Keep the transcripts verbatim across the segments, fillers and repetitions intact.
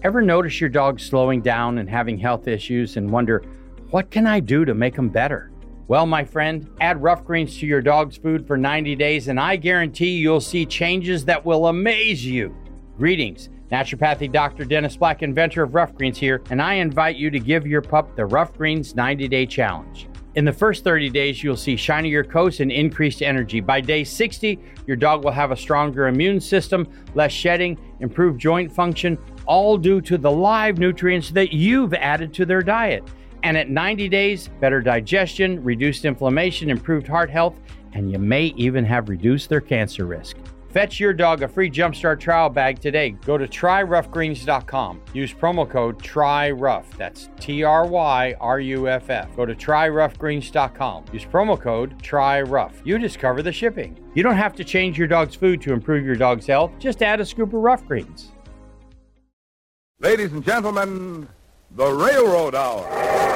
Ever notice your dog slowing down and having health issues and wonder, what can I do to make them better? Well, my friend, add Rough Greens to your dog's food for ninety days and I guarantee you'll see changes that will amaze you. Greetings. Naturopathic Doctor Dennis Black, inventor of Rough Greens here, and I invite you to give your pup the Rough Greens ninety-day challenge. In the first thirty days, you'll see shinier coats and increased energy. By day sixty, your dog will have a stronger immune system, less shedding, improved joint function, all due to the live nutrients that you've added to their diet. And at ninety days, better digestion, reduced inflammation, improved heart health, and you may even have reduced their cancer risk. Fetch your dog a free Jumpstart trial bag today. Go to try rough greens dot com. Use promo code TRYROUGH. That's T R Y R U F F. Go to try rough greens dot com. Use promo code TRYROUGH. You discover the shipping. You don't have to change your dog's food to improve your dog's health. Just add a scoop of Rough Greens. Ladies and gentlemen, the Railroad Hour.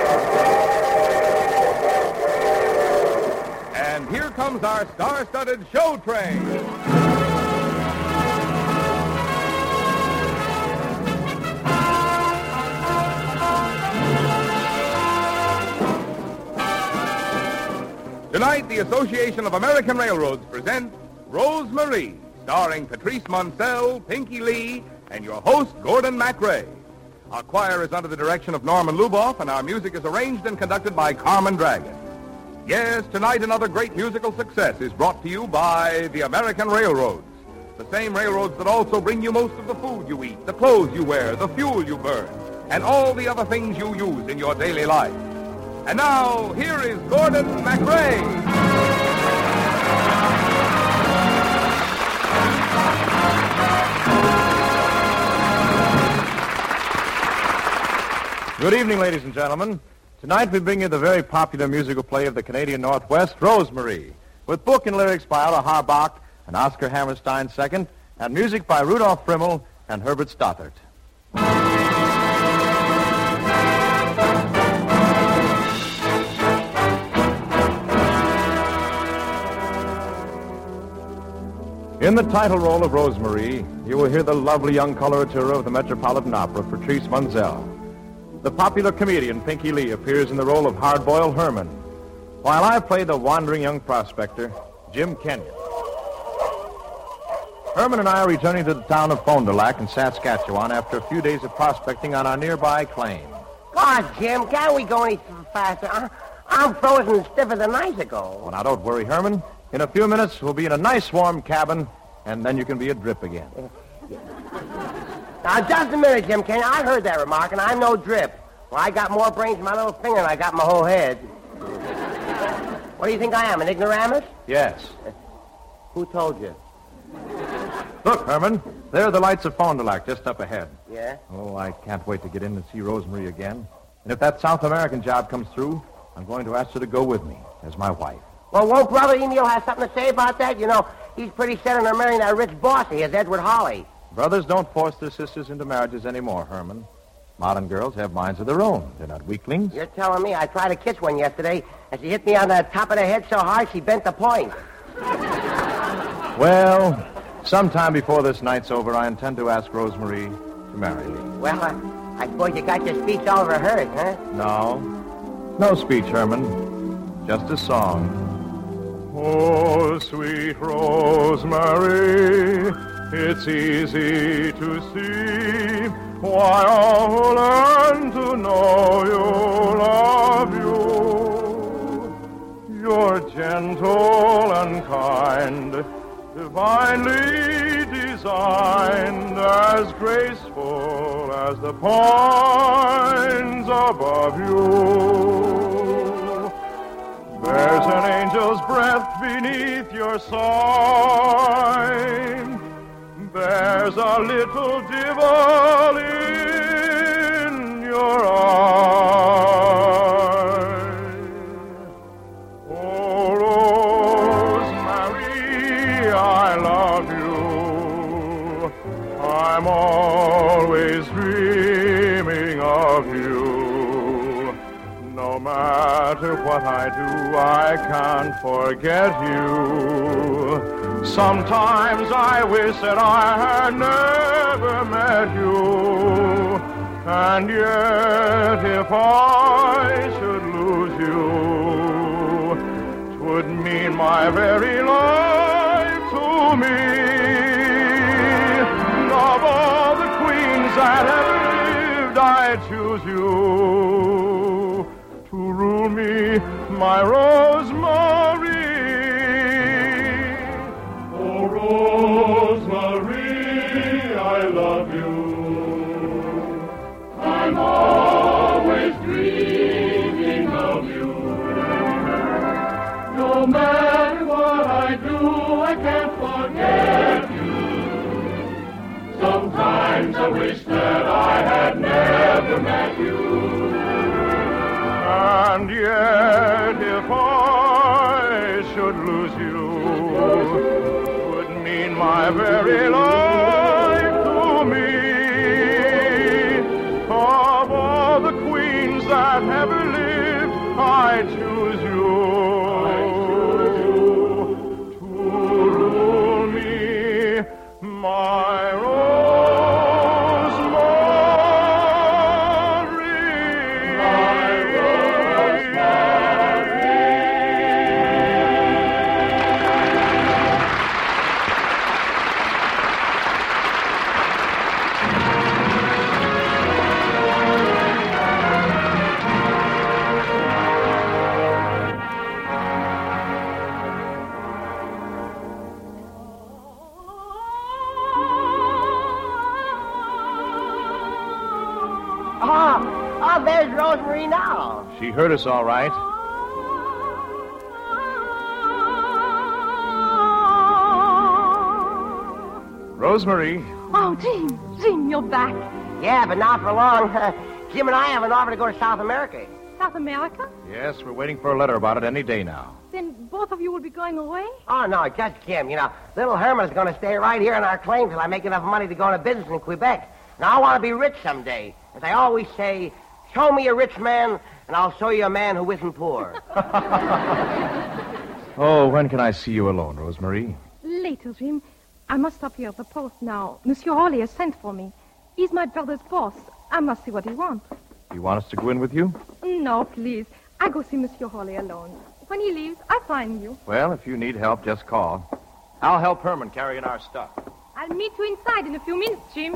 And here comes our star-studded show train. Tonight, the Association of American Railroads presents Rose-Marie, starring Patrice Moncel, Pinky Lee, and your host, Gordon MacRae. Our choir is under the direction of Norman Luboff, and our music is arranged and conducted by Carmen Dragon. Yes, tonight another great musical success is brought to you by the American Railroads. The same railroads that also bring you most of the food you eat, the clothes you wear, the fuel you burn, and all the other things you use in your daily life. And now, here is Gordon MacRae. Good evening, ladies and gentlemen. Tonight we bring you the very popular musical play of the Canadian Northwest, Rose-Marie, with book and lyrics by Otto Harbach and Oscar Hammerstein the Second, and music by Rudolph Frimmel and Herbert Stothart. In the title role of Rose-Marie, you will hear the lovely young coloratura of the Metropolitan Opera, Patrice Moncel. The popular comedian Pinky Lee appears in the role of Hardboiled Herman, while I play the wandering young prospector, Jim Kenyon. Herman and I are returning to the town of Fond du Lac in Saskatchewan after a few days of prospecting on our nearby claim. God, Jim, can't we go any faster? I, I'm frozen and stiffer than an icicle. Well, now, don't worry, Herman. In a few minutes, we'll be in a nice warm cabin, and then you can be a drip again. Now, just a minute, Jim Kenyon. I heard that remark, and I'm no drip. Well, I got more brains in my little finger than I got in my whole head. What do you think I am, an ignoramus? Yes. Who told you? Look, Herman, there are the lights of Fond du Lac just up ahead. Yeah? Oh, I can't wait to get in and see Rose-Marie again. And if that South American job comes through, I'm going to ask her to go with me as my wife. Well, won't Brother Emil have something to say about that? You know, he's pretty set on her marrying that rich boss he is, Edward Holly. Brothers don't force their sisters into marriages anymore, Herman. Modern girls have minds of their own. They're not weaklings. You're telling me I tried to kiss one yesterday, and she hit me on the top of the head so hard she bent the point. Well, sometime before this night's over, I intend to ask Rose-Marie to marry me. Well, I, I suppose you got your speech all rehearsed, huh? No. No speech, Herman. Just a song. Oh, sweet Rose-Marie, it's easy to see why I'll learn to know you, love you. You're gentle and kind, divinely designed, as graceful as the pines above you. There's an angel's breath beneath your sign. There's a little devil in your eye. Oh, Rose-Marie, I love you. I'm always dreaming of you. No matter what I do, I can't forget you. Sometimes I wish that I had never met you. And yet if I should lose you, 'twould mean my very life to me. Of all the queens that ever lived, I choose you to rule me, my Rosemary. Oh, Rosemary, I love you. I'm always dreaming of you. No matter what I do, I can't forget you. Sometimes I wish that I had never met you. And yet if I should lose you, would mean my very life to me. Of all the queens that ever lived, I choose you, I choose you to rule me, my Rosemary. My Oh, oh, there's Rosemary now. She heard us all right. Rosemary. Oh, Jim, Jim, you're back. Yeah, but not for long. Jim and I have an offer to go to South America. South America? Yes, we're waiting for a letter about it any day now. Then both of you will be going away? Oh, no, just Kim. You know, little Herman is going to stay right here on our claim till I make enough money to go into business in Quebec. Now, I want to be rich someday. As I always say, show me a rich man, and I'll show you a man who isn't poor. Oh, when can I see you alone, Rosemary? Later, Jim. I must stop here at the post now. Monsieur Hawley has sent for me. He's my brother's boss. I must see what he wants. You want us to go in with you? No, please. I go see Monsieur Hawley alone. When he leaves, I find you. Well, if you need help, just call. I'll help Herman carrying our stuff. I'll meet you inside in a few minutes, Jim.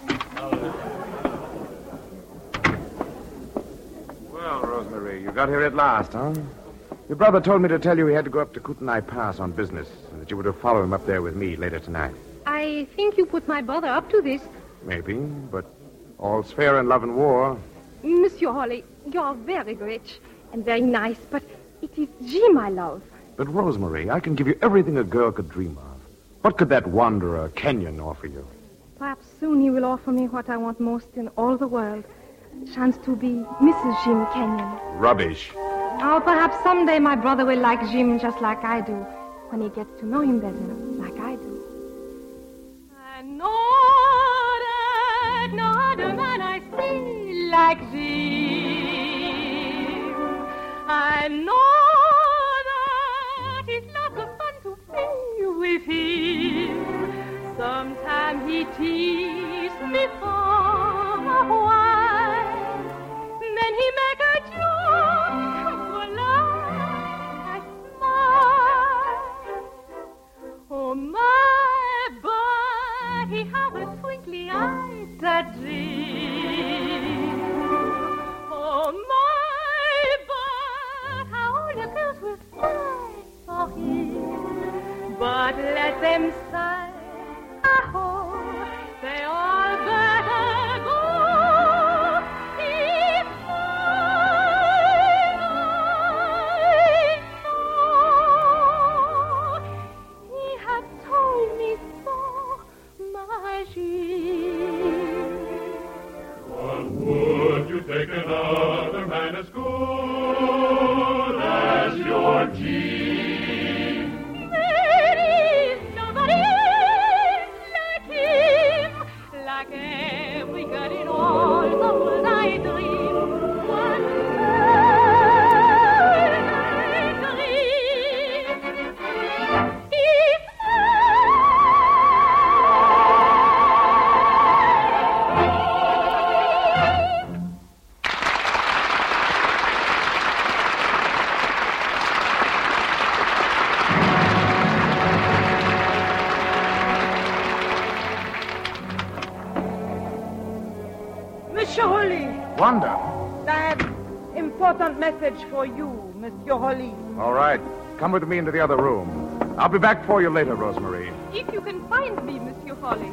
Well, Rosemary, you got here at last, huh? Your brother told me to tell you he had to go up to Kootenai Pass on business, and that you were to follow him up there with me later tonight. I think you put my brother up to this. Maybe, but all's fair in love and war. Monsieur Hawley, you're very rich and very nice, but it is Jim I love. But, Rosemary, I can give you everything a girl could dream of. What could that wanderer, Kenyon, offer you? Perhaps soon he will offer me what I want most in all the world. A chance to be Missus Jim Kenyon. Rubbish. Or perhaps someday my brother will like Jim just like I do, when he gets to know him better, like I do. I know that no other man I see like Jim. I know that it's lots of fun to be with him. Sometimes he teases me for a while, then he make a joke for life. I smile. Oh my, but he have a twinkly eye, that Jim. Oh my, but how the girls will sigh for him. But let them sigh. Oh, they all better go. If I, I know he had told me so, my Jim. But would you take another man as good as your Jim? There is nobody else. Monsieur Holly. Wanda. I have important message for you, Monsieur Holly. All right. Come with me into the other room. I'll be back for you later, Rosemary. If you can find me, Monsieur Holly.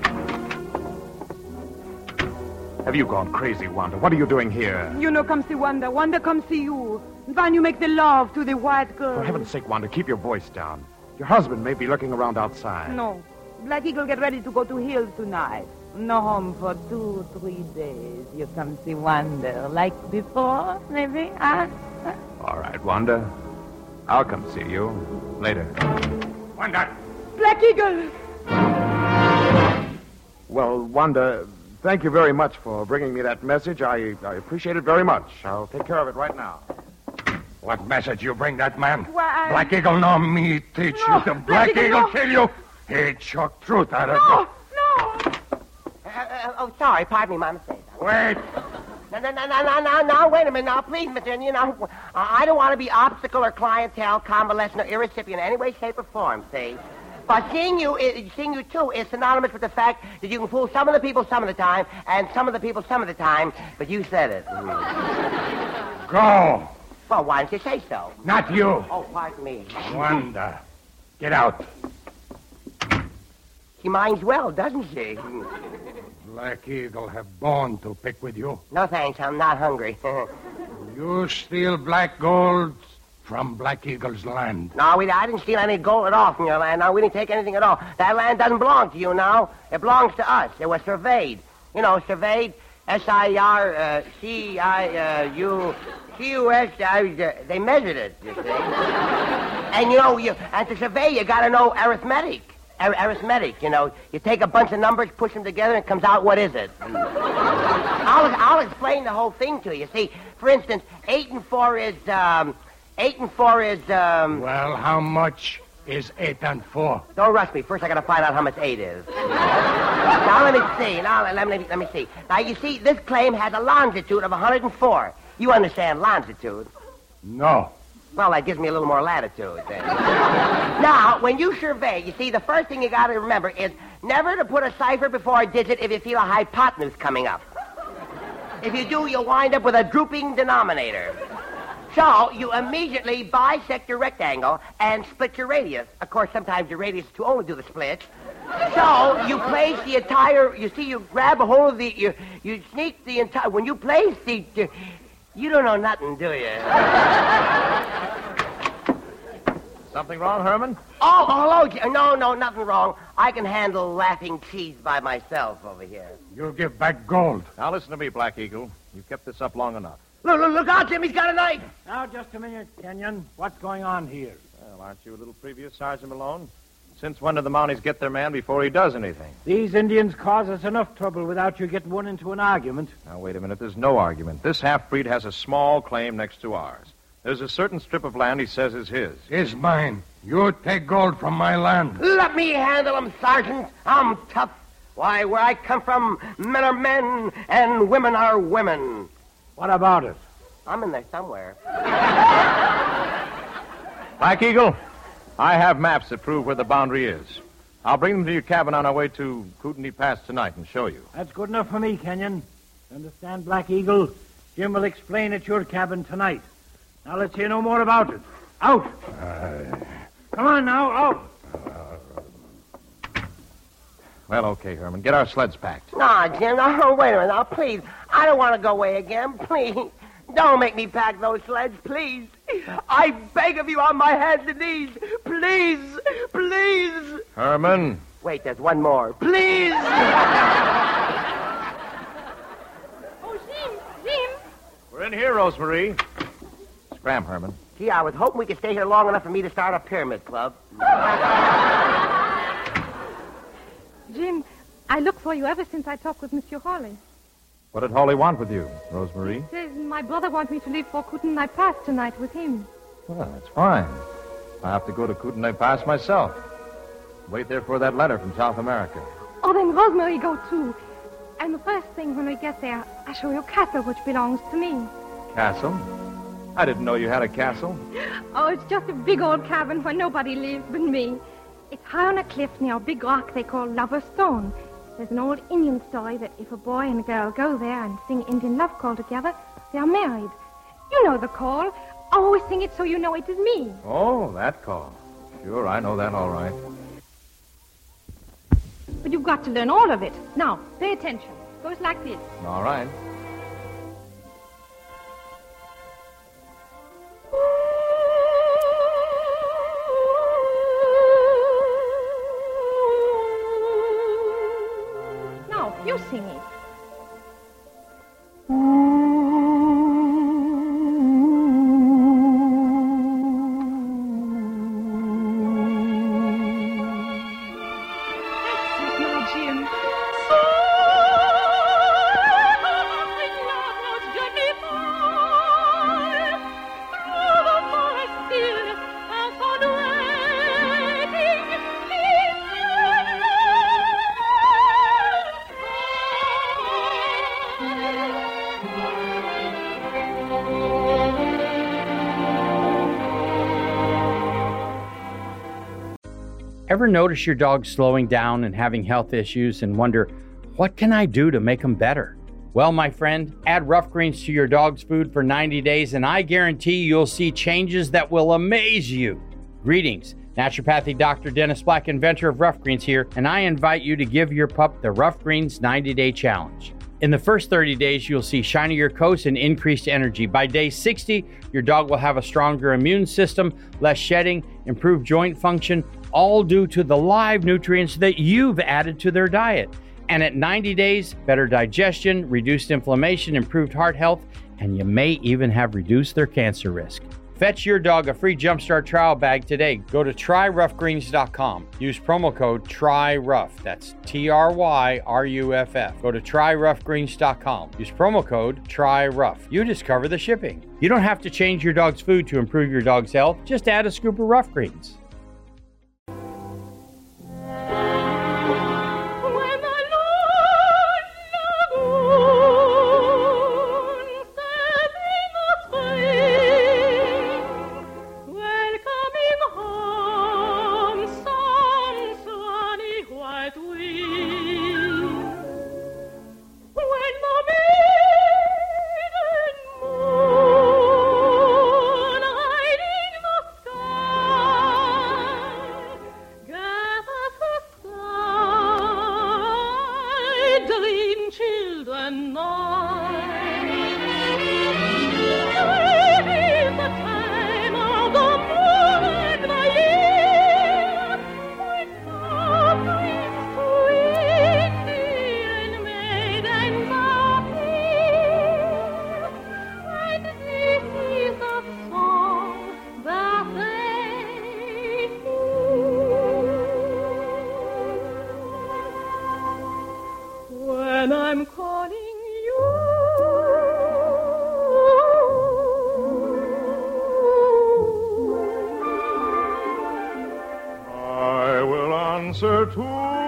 Have you gone crazy, Wanda? What are you doing here? You know, come see Wanda. Wanda, come see you. And when you make the love to the white girl. For heaven's sake, Wanda, keep your voice down. Your husband may be lurking around outside. No. Black Eagle get ready to go to Hills tonight. No home for two, three days. You come see Wanda like before, maybe, huh? All right, Wanda. I'll come see you later. Wanda! Black Eagle! Well, Wanda, thank you very much for bringing me that message. I, I appreciate it very much. I'll take care of it right now. What message you bring that man? Why, I... Black Eagle, no, me teach No, you. The Black Black Eagle, Eagle no. kill you. He choke truth out of No, you. no! Uh, uh, oh, sorry. Pardon me, my mistake. Wait. No, no, no, no, no, no, no. Wait a minute now. Please, Mister You know, uh, I don't want to be obstacle or clientele, convalescent, or irrecipient in any way, shape, or form, see? But seeing you, uh, seeing you, too, is synonymous with the fact that you can fool some of the people some of the time, and some of the people some of the time, but you said it. Mm. Go. Well, why didn't you say so? Not you. Oh, pardon me. Wanda. Get out. She minds well, doesn't she? Black Eagle have bone to pick with you. No, thanks. I'm not hungry. You steal black gold from Black Eagle's land. No, we, I didn't steal any gold at all from your land. No, we didn't take anything at all. That land doesn't belong to you now. It belongs to us. It was surveyed. You know, surveyed, S I R uh, C I U C U S. Uh, they measured it, you see. And, you know, you, and to survey, you got to know arithmetic. Ar- arithmetic, you know. You take a bunch of numbers, push them together, and it comes out, what is it? I'll, I'll explain the whole thing to you. See, for instance, eight and four is, um, eight and four is, um... Well, how much is eight and four? Don't rush me. First, I got to find out how much eight is. Now, let me see. Now, let me, let me see. Now, you see, this claim has a longitude of one hundred four. You understand longitude. No. Well, that gives me a little more latitude, then. Now, when you survey, you see, the first thing you got to remember is never to put a cipher before a digit if you feel a hypotenuse coming up. If you do, you'll wind up with a drooping denominator. So, you immediately bisect your rectangle and split your radius. Of course, sometimes your radius is too old to do the split. So, you place the entire, you see, you grab a hold of the, you, you sneak the entire, when you place the, you, you don't know nothing, do you? Something wrong, Herman? Oh, hello, J- no, no, nothing wrong. I can handle laughing cheese by myself over here. You give back gold. Now listen to me, Black Eagle. You've kept this up long enough. Look, look, look out, Jim, he's got a knife. Now, just a minute, Kenyon. What's going on here? Well, aren't you a little previous, Sergeant Malone? Since when do the Mounties get their man before he does anything? These Indians cause us enough trouble without you getting one into an argument. Now, wait a minute. There's no argument. This half-breed has a small claim next to ours. There's a certain strip of land he says is his. Is mine. You take gold from my land. Let me handle him, Sergeant. I'm tough. Why, where I come from, men are men and women are women. What about it? I'm in there somewhere. Black Eagle, I have maps that prove where the boundary is. I'll bring them to your cabin on our way to Kootenai Pass tonight and show you. That's good enough for me, Kenyon. Understand, Black Eagle? Jim will explain at your cabin tonight. Now let's hear no more about it. Out! Uh, Come on now, out! Well, okay, Herman. Get our sleds packed. No, Jim, no, wait a minute now, please. I don't want to go away again, please. Don't make me pack those sleds, please. I beg of you on my hands and knees. Please, please. Herman. Wait, there's one more. Please. Oh, Jim, Jim. We're in here, Rosemary. Scram, Herman. Gee, I was hoping we could stay here long enough for me to start a pyramid club. Jim, I looked for you ever since I talked with Monsieur Hawley. What did Hawley want with you, Rosemary? Says my brother wants me to leave for Kootenai Pass tonight with him. Well, that's fine. I have to go to Kootenai Pass myself. Wait there for that letter from South America. Oh, then Rosemary go too. And the first thing when we get there, I show you a castle which belongs to me. Castle? I didn't know you had a castle. Oh, it's just a big old cabin where nobody lives but me. It's high on a cliff near a big rock they call Lover's Stone. There's an old Indian story that if a boy and a girl go there and sing Indian love call together, they are married. You know the call. I always sing it so you know it is me. Oh, that call. Sure, I know that all right. But you've got to learn all of it. Now, pay attention. It goes like this. All right. Now, you sing it. Ever notice your dog slowing down and having health issues and wonder, what can I do to make them better? Well, my friend, add Rough Greens to your dog's food for ninety days and I guarantee you'll see changes that will amaze you. Greetings, naturopathic Doctor Dennis Black, inventor of Rough Greens here, and I invite you to give your pup the Rough Greens ninety day challenge. In the first thirty days, you'll see shinier coats and increased energy. By day sixty, your dog will have a stronger immune system, less shedding, improved joint function, all due to the live nutrients that you've added to their diet. And at ninety days, better digestion, reduced inflammation, improved heart health, and you may even have reduced their cancer risk. Fetch your dog a free Jumpstart trial bag today. Go to try rough greens dot com. Use promo code TRYROUGH. That's T R Y R U F F. Go to try rough greens dot com. Use promo code TRYROUGH. You discover the shipping. You don't have to change your dog's food to improve your dog's health. Just add a scoop of Rough Greens. Answer to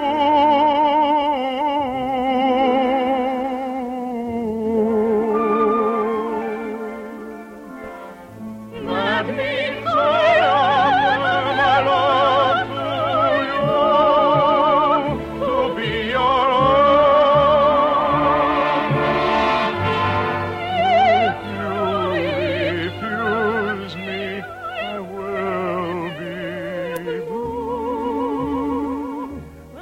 that means I offer my love to you, to be your own. If you refuse me, I will be blue.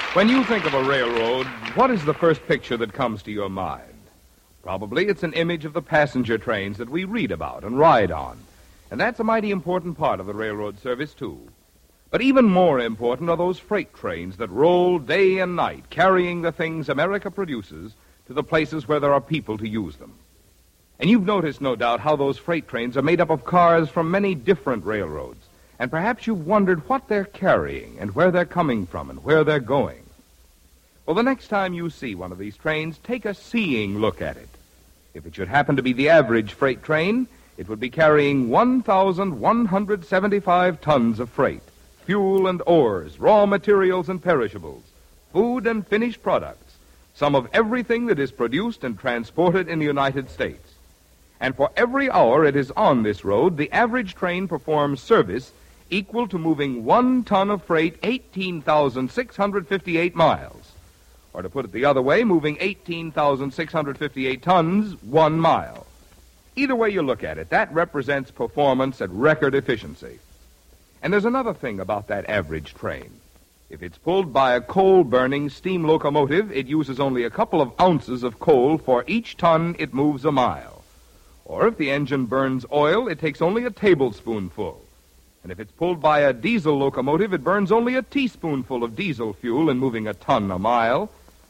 When you think of a railroad, what is the first picture that comes to your mind? Probably it's an image of the passenger trains that we read about and ride on. And that's a mighty important part of the railroad service, too. But even more important are those freight trains that roll day and night, carrying the things America produces to the places where there are people to use them. And you've noticed, no doubt, how those freight trains are made up of cars from many different railroads. And perhaps you've wondered what they're carrying and where they're coming from and where they're going. Well, the next time you see one of these trains, take a seeing look at it. If it should happen to be the average freight train, it would be carrying one thousand one hundred seventy-five tons of freight, fuel and ores, raw materials and perishables, food and finished products, some of everything that is produced and transported in the United States. And for every hour it is on this road, the average train performs service equal to moving one ton of freight eighteen thousand six hundred fifty-eight miles. Or to put it the other way, moving eighteen thousand six hundred fifty-eight tons, one mile. Either way you look at it, that represents performance at record efficiency. And there's another thing about that average train. If it's pulled by a coal-burning steam locomotive, it uses only a couple of ounces of coal for each ton it moves a mile. Or if the engine burns oil, it takes only a tablespoonful. And if it's pulled by a diesel locomotive, it burns only a teaspoonful of diesel fuel in moving a ton a mile.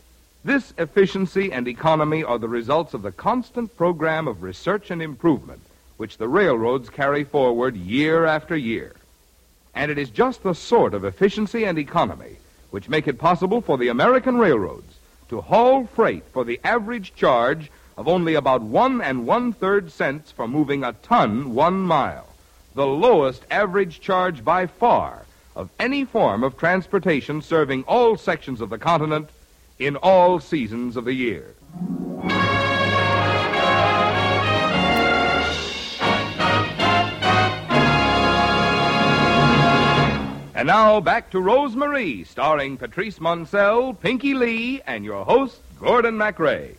This efficiency and economy are the results of the constant program of research and improvement which the railroads carry forward year after year. And it is just the sort of efficiency and economy which make it possible for the American railroads to haul freight for the average charge of only about one and one-third cents for moving a ton one mile, the lowest average charge by far of any form of transportation serving all sections of the continent in all seasons of the year. And now back to Rose-Marie, starring Patrice Moncel, Pinky Lee, and your host, Gordon MacRae.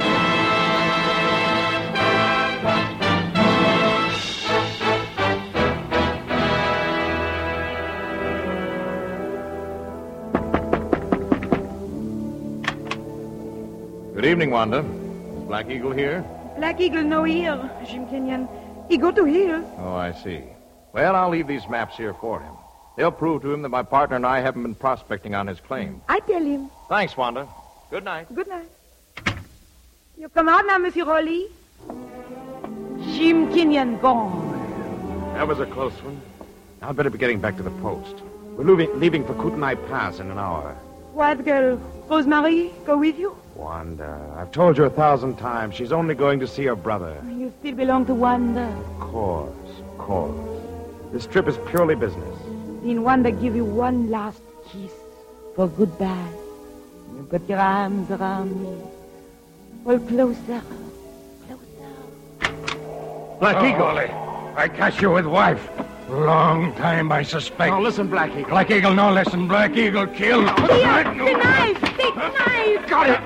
Good evening, Wanda. Is Black Eagle here? Black Eagle no here, Jim Kenyon. He go to Hill. Oh, I see. Well, I'll leave these maps here for him. They'll prove to him that my partner and I haven't been prospecting on his claim. I tell him. Thanks, Wanda. Good night. Good night. You come out now, Monsieur Rowley. Jim Kenyon gone. That was a close one. I'd better be getting back to the post. We're leaving, leaving for Kootenai Pass in an hour. White girl, Rose-Marie, go with you? Wanda, I've told you a thousand times. She's only going to see her brother. You still belong to Wanda. Of course, of course. This trip is purely business. Then Wanda give you one last kiss for goodbye. You put your arms around me. Well, closer, closer. Black oh, Eagle. Holy. I catch you with wife. Long time, I suspect. Now, listen, Black Eagle. Black Eagle, no listen. Black Eagle, kill. Here, the knife. Take the knife. Got it.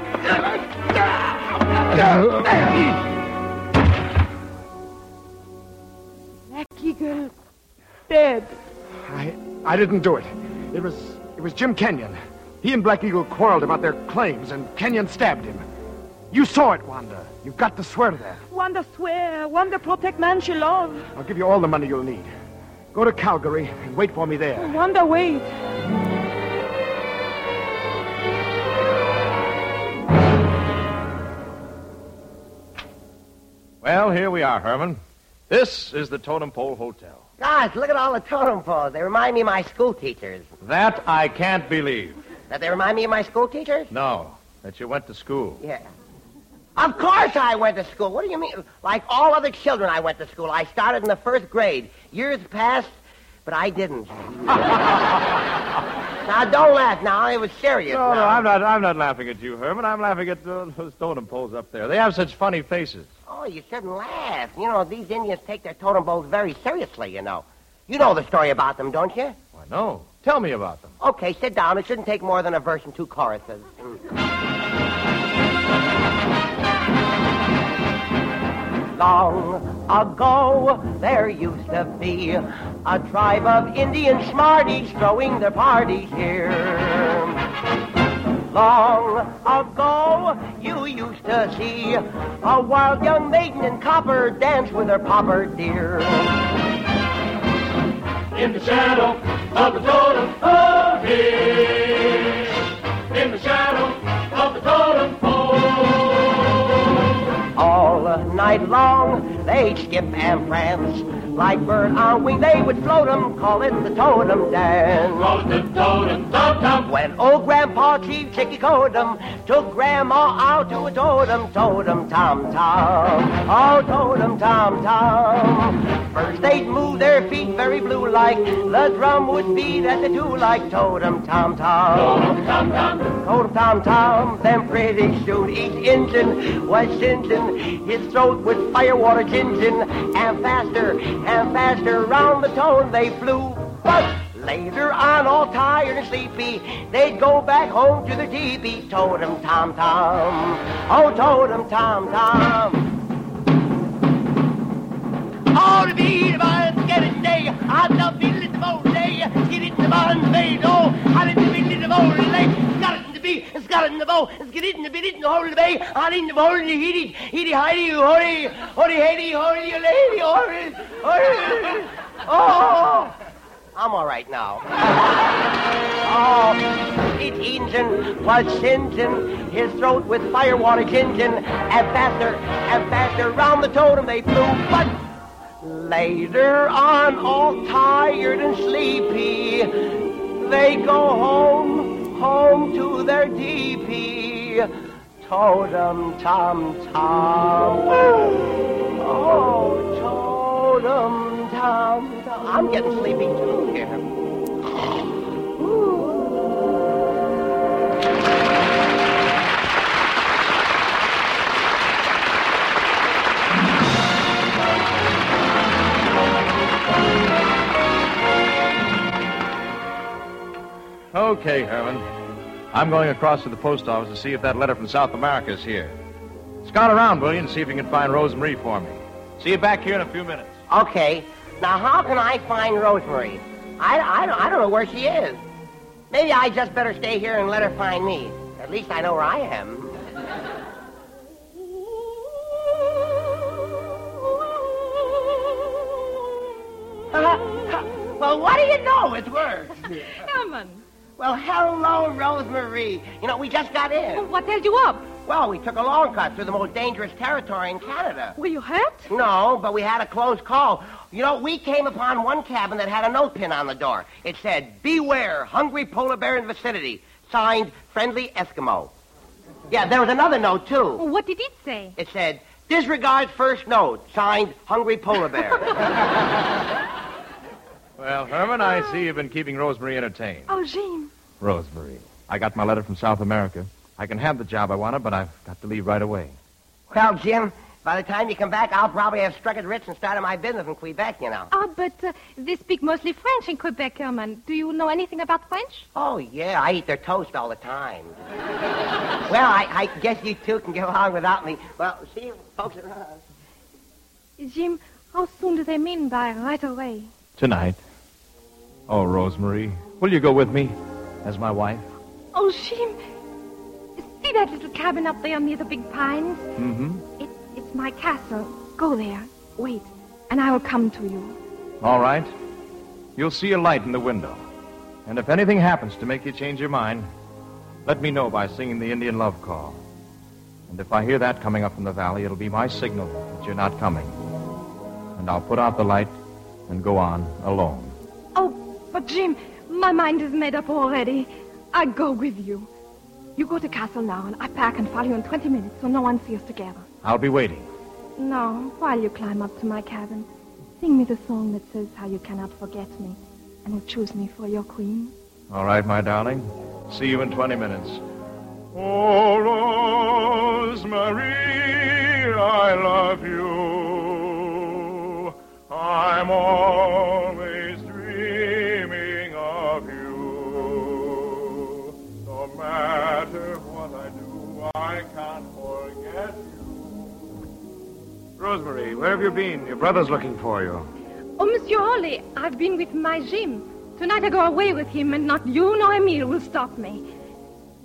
Black Eagle, dead. I I didn't do it. It was it was Jim Kenyon. He and Black Eagle quarreled about their claims, and Kenyon stabbed him. You saw it, Wanda. You've got to swear to that. Wanda swear. Wanda protect man she love. I'll give you all the money you'll need. Go to Calgary and wait for me there. Wanda, wait. Well, here we are, Herman. This is the Totem Pole Hotel. Guys, look at all the totem poles. They remind me of my school teachers. That I can't believe. That they remind me of my school teachers? No, that you went to school. Yeah. Of course I went to school. What do you mean? Like all other children, I went to school. I started in the first grade. Years passed, but I didn't. Now, don't laugh now. It was serious. No, now. no, I'm not, I'm not laughing at you, Herman. I'm laughing at uh, those totem poles up there. They have such funny faces. Oh, you shouldn't laugh. You know, these Indians take their totem poles very seriously, you know. You know the story about them, don't you? Why, no. Tell me about them. Okay, sit down. It shouldn't take more than a verse and two choruses. Long ago, there used to be a tribe of Indian smarties throwing their parties here. Long ago, you used to see a wild young maiden in copper dance with her popper dear. In the shadow of the totem pole, here. In the shadow of the totem pole. All night long, they'd skip and prance. Like bird on wing, they would float 'em, call it the totem dance. Call it the totem tom-tom. When old Grandpa Chief Chicky Totem took Grandma out to a totem, totem tom-tom. Oh, totem tom-tom. First they'd move their feet very blue like the drum would beat at the two like totem tom-tom. Totem tom-tom. Totem tom-tom. Then pretty soon each engine was singeing his throat with firewater gingin', and faster and faster round the tone they flew. But later on, all tired and sleepy, they'd go back home to their teepee. Totem tom-tom. Oh, totem tom-tom. Oh, the beat of a skeleton day, I love the little bowl day, get it in the bottom bay, oh, I let the big little bowl day, got it in the bee, it's got it in the bowl, it's get it in the bit in the hole of the bay, I in the bowl in the heaty, heaty, heidi, hoity, hoity, heady, hoity, lady, hoity, hoity, oh, I'm all right now. Oh, each engine was singeing his throat with firewater gingin', and faster and faster round the totem they flew, but later on, all tired and sleepy, they go home, home to their teepee. Totem tom-tom. Oh, totem tom-tom. I'm getting sleepy too here. Okay, Herman. I'm going across to the post office to see if that letter from South America is here. Scout around, will you, and see if you can find Rosemary for me. See you back here in a few minutes. Okay. Now, how can I find Rosemary? I, I, don't, I don't know where she is. Maybe I just better stay here and let her find me. At least I know where I am. Well, what do you know? It works. Herman. Well, hello, Rosemary. You know, we just got in. Well, what held you up? Well, we took a long cut through the most dangerous territory in Canada. Were you hurt? No, but we had a close call. You know, we came upon one cabin that had a note pin on the door. It said, "Beware, hungry polar bear in vicinity." Signed, Friendly Eskimo. Yeah, there was another note, too. Well, what did it say? It said, "Disregard first note." Signed, Hungry Polar Bear. Well, Herman, I see you've been keeping Rosemary entertained. Oh, Jim. Rosemary, I got my letter from South America. I can have the job I wanted, but I've got to leave right away. Well, Jim, by the time you come back, I'll probably have struck it rich and started my business in Quebec, you know. Oh, but uh, they speak mostly French in Quebec, Herman. Do you know anything about French? Oh, yeah, I eat their toast all the time. Well, I, I guess you two can get along without me. Well, see you folks around. Jim, how soon do they mean by right away? Tonight. Oh, Rosemary, will you go with me as my wife? Oh, Jim, see that little cabin up there near the big pines? Mm-hmm. It, it's my castle. Go there. Wait, and I will come to you. All right. You'll see a light in the window. And if anything happens to make you change your mind, let me know by singing the Indian love call. And if I hear that coming up from the valley, it'll be my signal that you're not coming. And I'll put out the light and go on alone. Oh, but Jim, my mind is made up already. I go with you. You go to castle now, and I pack and follow you in twenty minutes so no one sees us together. I'll be waiting. No, while you climb up to my cabin, sing me the song that says how you cannot forget me and will choose me for your queen. All right, my darling. See you in twenty minutes. Oh, Rosemary, I love you. I'm always dreaming of you. No matter what I do, I can't forget you. Rosemary, where have you been? Your brother's looking for you. Oh, Monsieur Holly, I've been with my Jim. Tonight I go away with him, and not you nor Emile will stop me.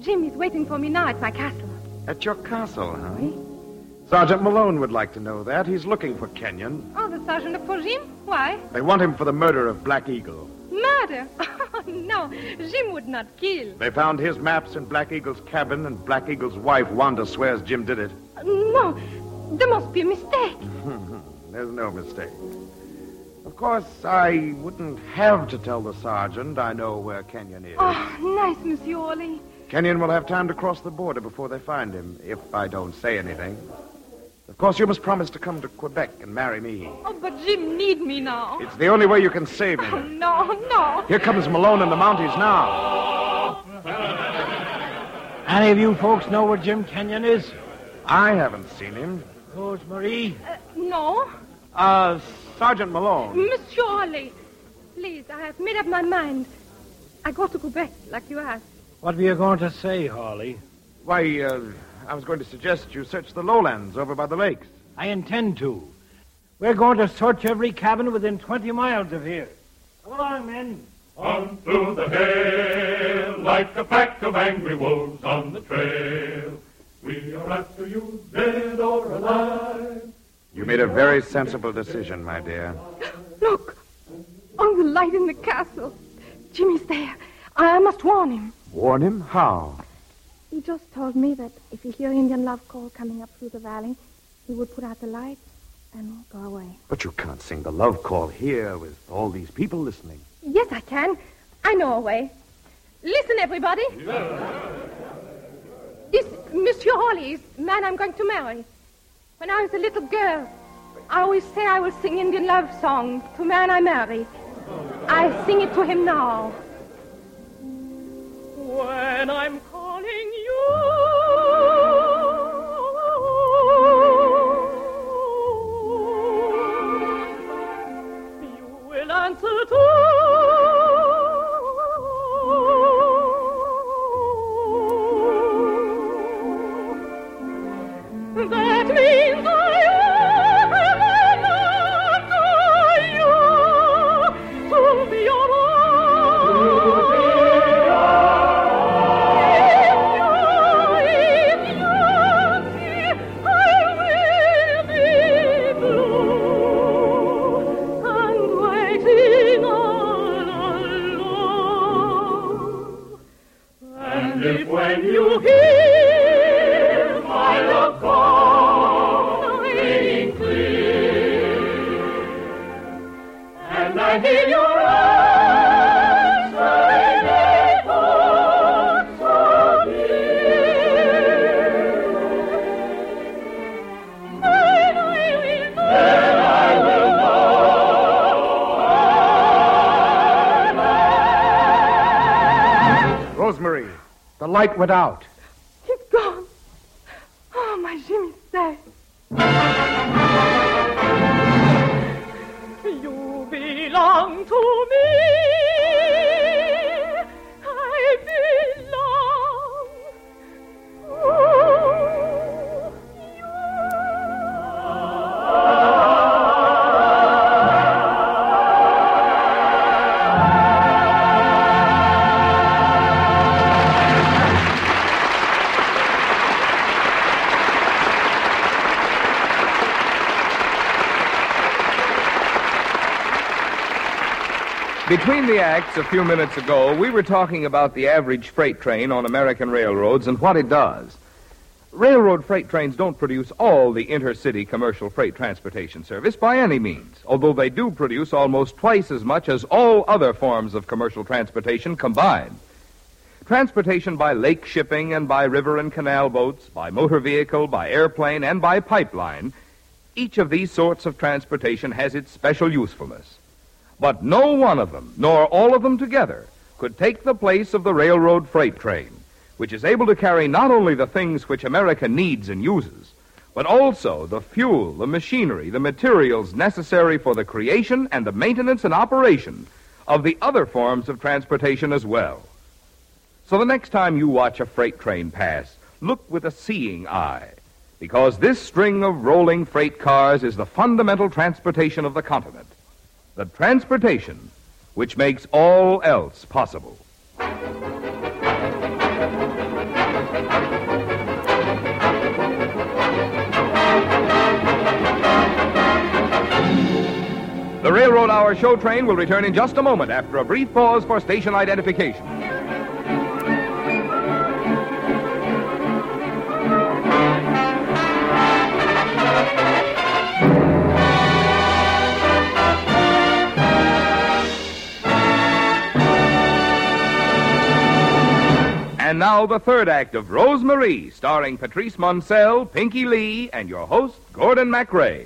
Jim is waiting for me now at my castle. At your castle, huh? Oui? Sergeant Malone would like to know that. He's looking for Kenyon. Oh, the sergeant for Jim? Why? They want him for the murder of Black Eagle. Murder? Oh, no. Jim would not kill. They found his maps in Black Eagle's cabin, and Black Eagle's wife, Wanda, swears Jim did it. Uh, no. There must be a mistake. There's no mistake. Of course, I wouldn't have to tell the sergeant I know where Kenyon is. Oh, nice, Monsieur Orley. Kenyon will have time to cross the border before they find him, if I don't say anything. Of course, you must promise to come to Quebec and marry me. Oh, but Jim need me now. It's the only way you can save me. Oh, no, no. Here comes Malone and the Mounties now. Any of you folks know where Jim Kenyon is? I haven't seen him. Rosemary? Uh, no. Uh, Sergeant Malone. Monsieur Orley, please, I have made up my mind. I go to Quebec, like you asked. What were you going to say, Hawley? Why, uh, I was going to suggest you search the lowlands over by the lakes. I intend to. We're going to search every cabin within twenty miles of here. Come along, men. On through the hill, like a pack of angry wolves on the trail. We are after you, dead or alive. You made a very sensible decision, my dear. Look, on the light in the castle. Jimmy's there. I must warn him. Warn him? How? He just told me that if he hear Indian love call coming up through the valley, he would put out the light and go away. But you can't sing the love call here with all these people listening. Yes, I can. I know a way. Listen, everybody. This Monsieur Hawley is the man I'm going to marry. When I was a little girl, I always say I will sing Indian love song to man I marry. I sing it to him now. When I'm calling you, you will answer too. That means I open up to you to be your own. When you hear my love calling clear, and I hear your eyes say they so dear, then I will know, then I will know. Rosemary. The light went out. It's gone. Oh, my Jimmy's dead. You belong to me. I belong to you. Between the acts a few minutes ago, we were talking about the average freight train on American railroads and what it does. Railroad freight trains don't produce all the intercity commercial freight transportation service by any means, although they do produce almost twice as much as all other forms of commercial transportation combined. Transportation by lake shipping and by river and canal boats, by motor vehicle, by airplane, and by pipeline, each of these sorts of transportation has its special usefulness. But no one of them, nor all of them together, could take the place of the railroad freight train, which is able to carry not only the things which America needs and uses, but also the fuel, the machinery, the materials necessary for the creation and the maintenance and operation of the other forms of transportation as well. So the next time you watch a freight train pass, look with a seeing eye, because this string of rolling freight cars is the fundamental transportation of the continent. The transportation which makes all else possible. The Railroad Hour show train will return in just a moment after a brief pause for station identification. And now the third act of Rosemarie, starring Patrice Munsell, Pinky Lee, and your host, Gordon MacRae.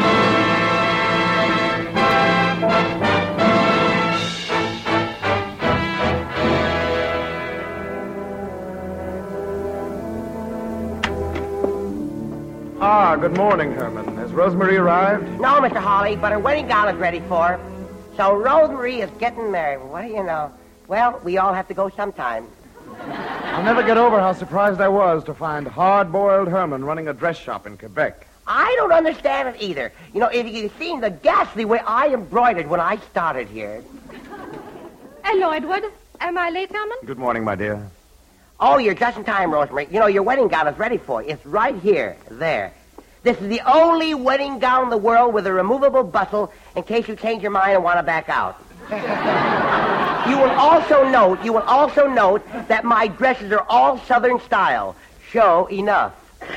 Ah, good morning, Herman. Has Rosemarie arrived? No, Mister Hawley, but her wedding gown is ready for her. So Rosemarie is getting married. What do you know? Well, we all have to go sometime. I'll never get over how surprised I was to find hard-boiled Herman running a dress shop in Quebec. I don't understand it either. You know, if you could seen the ghastly way I embroidered when I started here. Hello, Edward. Am I late, Herman? Good morning, my dear. Oh, you're just in time, Rosemary. You know, your wedding gown is ready for you. It's right here, there. This is the only wedding gown in the world with a removable bustle in case you change your mind and want to back out. You will also note, you will also note that my dresses are all Southern style. Show enough.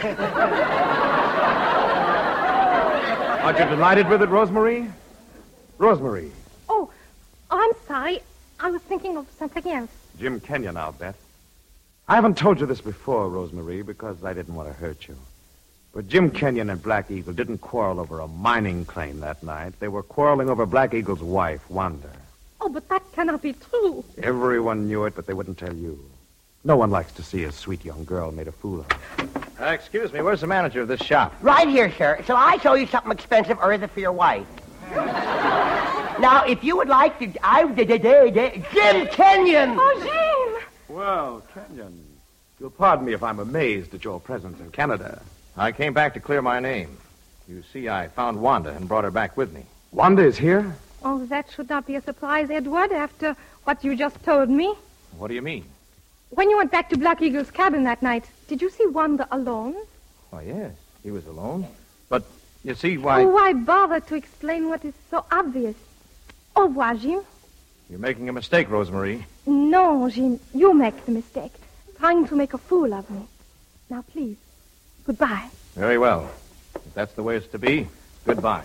Aren't you delighted with it, Rosemarie? Rosemarie. Oh, I'm sorry. I was thinking of something else. Jim Kenyon, I'll bet. I haven't told you this before, Rosemarie, because I didn't want to hurt you. But Jim Kenyon and Black Eagle didn't quarrel over a mining claim that night. They were quarreling over Black Eagle's wife, Wanda. Oh, but that cannot be true. Everyone knew it, but they wouldn't tell you. No one likes to see a sweet young girl made a fool of. Uh, excuse me, where's the manager of this shop? Right here, sir. Shall I show you something expensive, or is it for your wife? Now, if you would like to... I, Jim Kenyon! Oh, Jim! Well, Kenyon, you'll pardon me if I'm amazed at your presence in Canada. I came back to clear my name. You see, I found Wanda and brought her back with me. Wanda is here? Oh, that should not be a surprise, Edward, after what you just told me. What do you mean? When you went back to Black Eagle's cabin that night, did you see Wanda alone? Oh, yes. He was alone. But, you see, why... Oh, why bother to explain what is so obvious? Au revoir, Jim. You're making a mistake, Rosemarie. No, Jim, you make the mistake. Trying to make a fool of me. Now, please, goodbye. Very well. If that's the way it's to be, goodbye.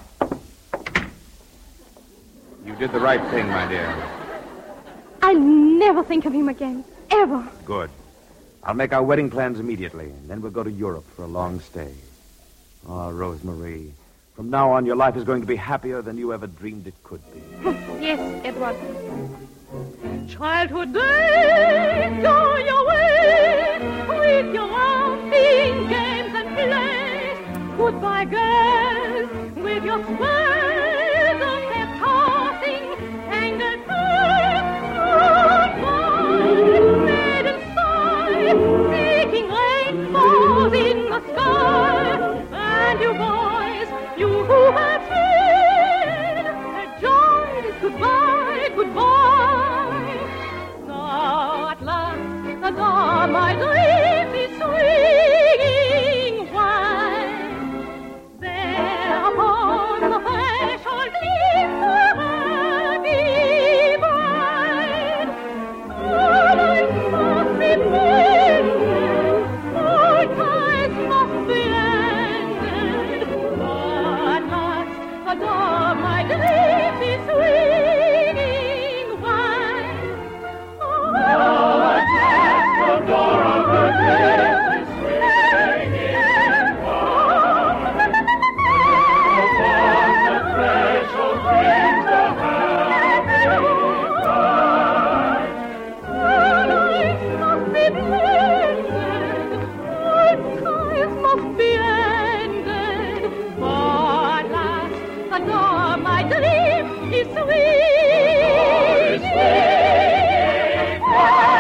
You did the right thing, my dear. I'll never think of him again. Ever. Good. I'll make our wedding plans immediately, and then we'll go to Europe for a long stay. Oh, Rosemarie, from now on, your life is going to be happier than you ever dreamed it could be. Yes, Edward. Childhood days, go your way, with your laughing games and plays. Goodbye, girls, with your smiles of their tossing anger goodbye, maiden sigh, seeking rainbows in the sky, and you boys, you who have seen the joys, goodbye, goodbye. Now at last the dawn my dreams is swinging wide. There upon the threshold gleams the happy bride. All life must be mended, all ties must be ended. At last the dawn my dreams is swinging wide. Oh, at last the door of her dreams is swinging wide. Upon the threshold gleams the happy bride. All life must be blended, all ties must be ended. For at last the door my dream is swinging wide.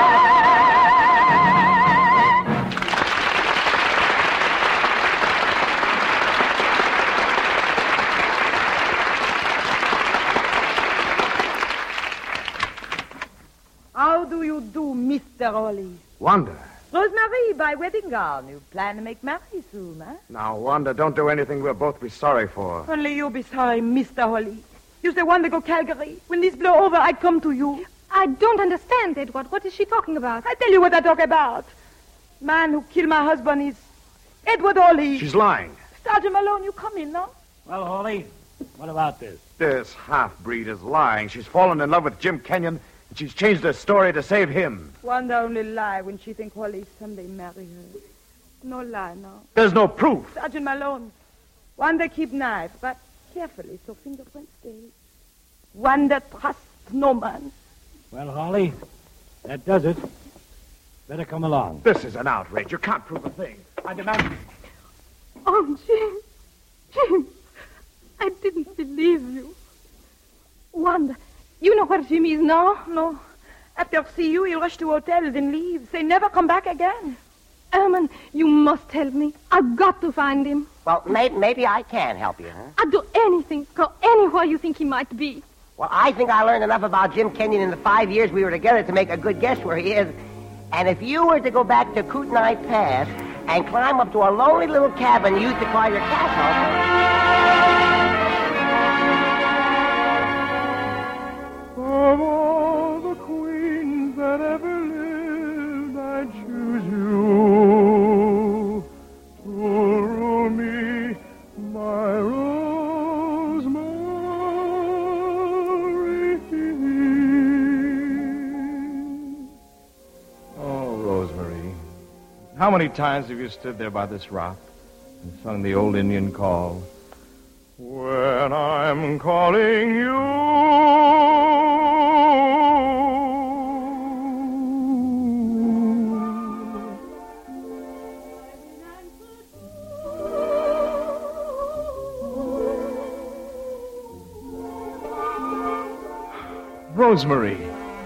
How do you do, Mister Holly? Wanda. Rosemarie, by wedding gown. You plan to make married soon, huh? Now, Wanda, don't do anything we'll both be sorry for. Only you be sorry, Mister Holly. You say want to go Calgary. When this blow over, I come to you. I don't understand, Edward. What is she talking about? I tell you what I talk about. Man who killed my husband is Edward Hawley. She's lying. Sergeant Malone, you come in, no? Well, Hawley, what about this? This half-breed is lying. She's fallen in love with Jim Kenyon, and she's changed her story to save him. Wanda only lie when she think Hawley someday marry her. No lie, no. There's no proof. Sergeant Malone, Wanda keep knife, but carefully so fingerprints stay. Wanda trust no man. Well, Hawley, that does it. Better come along. This is an outrage. You can't prove a thing. I demand... Oh, Jim. Jim. I didn't believe you. Wanda, you know where Jim is now? No. After see you, he rush to hotel, then leave. Say never come back again. Herman, you must help me. I've got to find him. Well, may- maybe I can help you, huh? I'd do anything. Go anywhere you think he might be. Well, I think I learned enough about Jim Kenyon in the five years we were together to make a good guess where he is. And if you were to go back to Kootenai Pass and climb up to a lonely little cabin used to call your castle... Of all the queens that ever lived, I choose you to rule me, my Rosemary. Oh, Rosemary, how many times have you stood there by this rock and sung the old Indian call? When I'm calling you. Rosemary.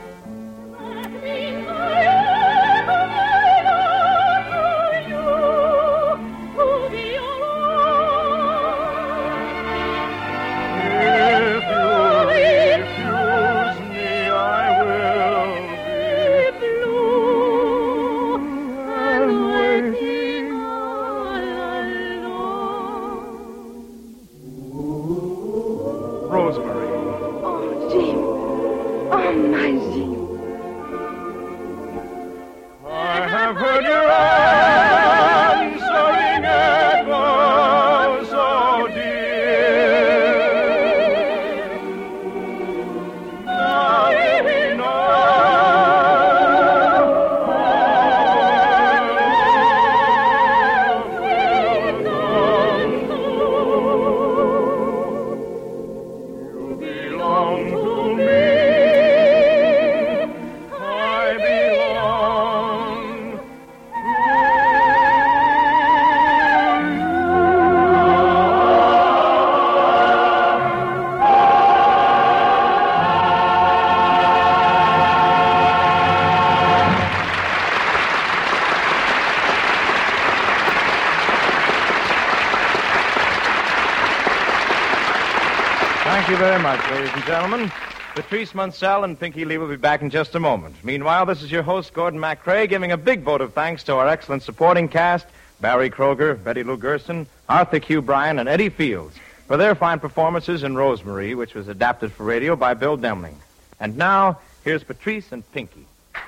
Thank you very much, ladies and gentlemen. Patrice Munsell and Pinky Lee will be back in just a moment. Meanwhile, this is your host, Gordon MacRae, giving a big vote of thanks to our excellent supporting cast, Barry Kroger, Betty Lou Gerson, Arthur Q. Bryan, and Eddie Fields, for their fine performances in Rosemary, which was adapted for radio by Bill Demling. And now, here's Patrice and Pinky.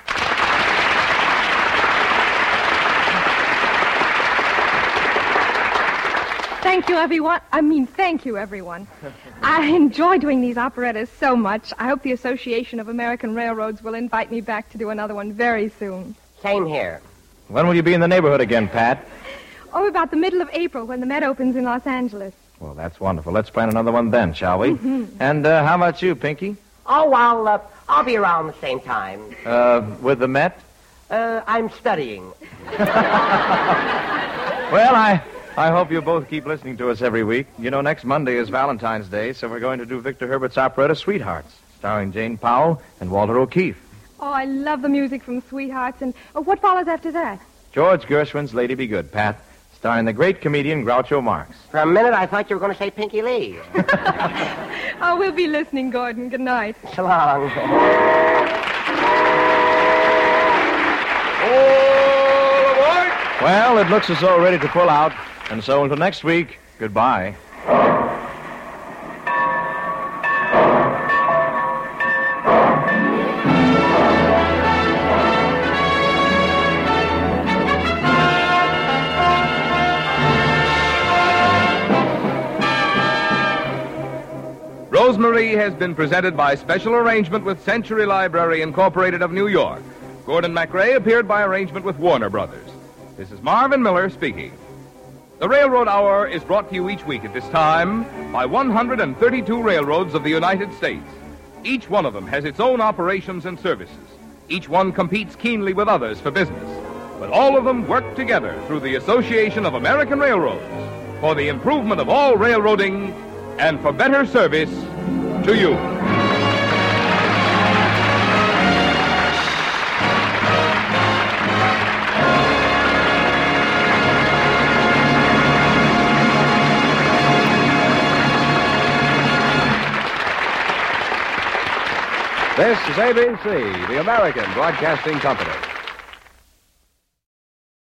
Thank you, everyone. I mean, thank you, everyone. I enjoy doing these operettas so much. I hope the Association of American Railroads will invite me back to do another one very soon. Same here. When will you be in the neighborhood again, Pat? Oh, about the middle of April when the Met opens in Los Angeles. Well, that's wonderful. Let's plan another one then, shall we? Mm-hmm. And uh, how about you, Pinky? Oh, well, uh, I'll be around the same time. Uh, with the Met? Uh, I'm studying. Well, I... I hope you both keep listening to us every week. You know, next Monday is Valentine's Day, so we're going to do Victor Herbert's operetta Sweethearts, starring Jane Powell and Walter O'Keefe. Oh, I love the music from Sweethearts. And oh, what follows after that? George Gershwin's Lady Be Good, Pat, starring the great comedian Groucho Marx. For a minute, I thought you were going to say Pinky Lee. Oh, we'll be listening, Gordon. Good night. So long. All aboard! Well, it looks as though we're ready to pull out. And so until next week, goodbye. Marie has been presented by special arrangement with Century Library Incorporated of New York. Gordon MacRae appeared by arrangement with Warner Brothers. This is Marvin Miller speaking. The Railroad Hour is brought to you each week at this time by one hundred thirty-two railroads of the United States. Each one of them has its own operations and services. Each one competes keenly with others for business. But all of them work together through the Association of American Railroads for the improvement of all railroading and for better service to you. This is A B C, the American Broadcasting Company.